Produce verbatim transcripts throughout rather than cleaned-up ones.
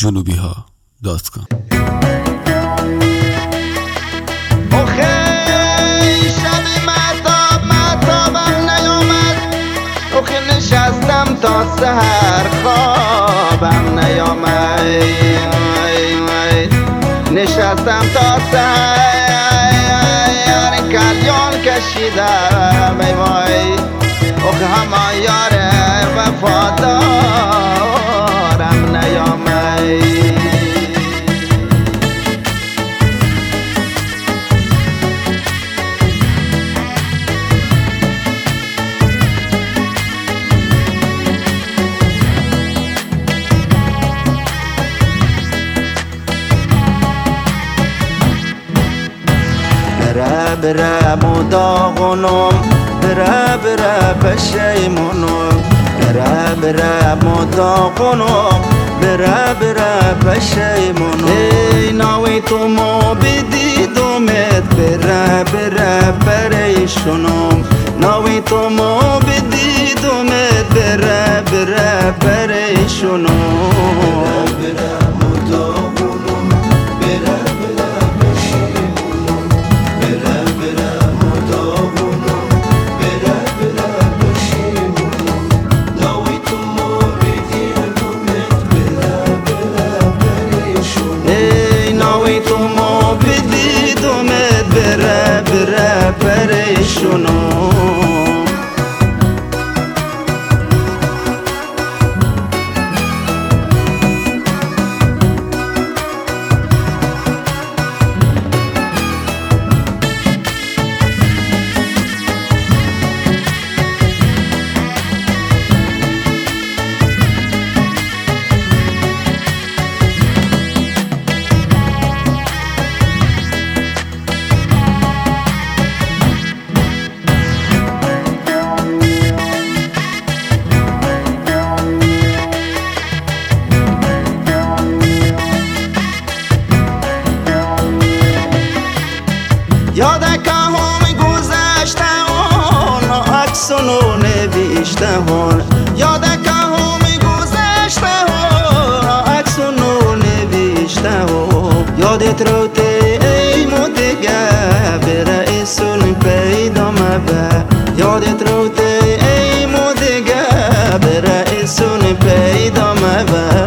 جنوبی ها دات کام. نشستم تا سحر خوابم نیامد، نشستم تا سحر کلیان کشیدم ای وای، اخ همان یار وفادارم نیامد. بره بره مداغنم، بره بره پشیمونم، بره بره مداغنم، بره بره پشیمونم. ای ناوی تو ما بدیدمت، بره بره پریشونم، ناوی تو ما بدیدمت، بره بره پریشونم. یادک هم گذشته هون عکسونو نوشته هون، یادک هم گذشته هون عکسونو نوشته هون. یادت رو تی ای مدگه بره ایسون پیدا مبه، یادت رو تی ای مدگه بره ایسون پیدا مبه.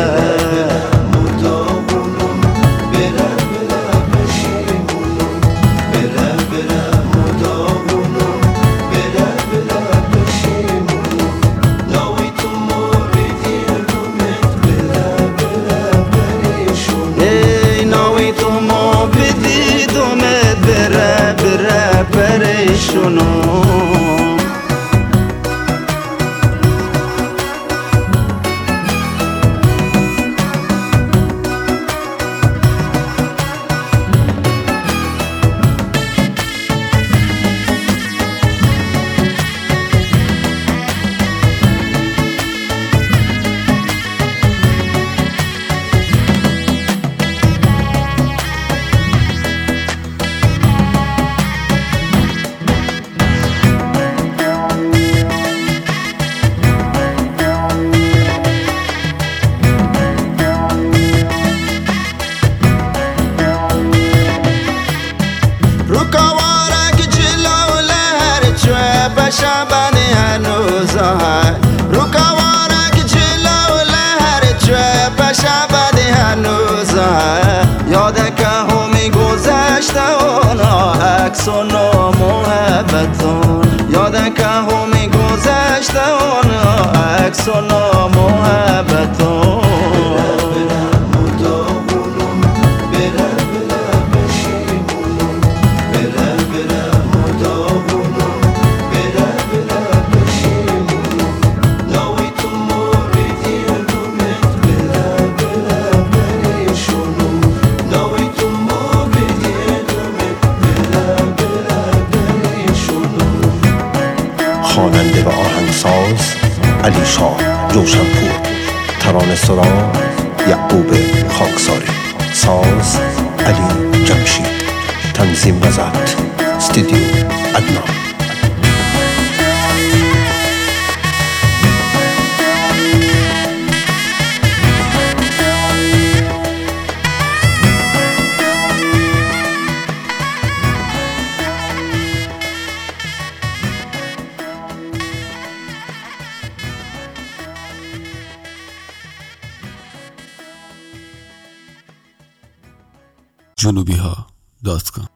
شبانه هنوز های رو کوارک جلو لهر چوه پشبانه هنوز های. یادک همی گذشته اونا عکسونو محبتون، یادک همی گذشته اونا عکسونو محبتون. خواننده و آهنگساز علی شاه جوشنپور، ترانه‌سرا یعقوب خاکساری، ساز علی جمشید، تنظیم و ضبط استودیو عدنان. جنوبی ها دات کام.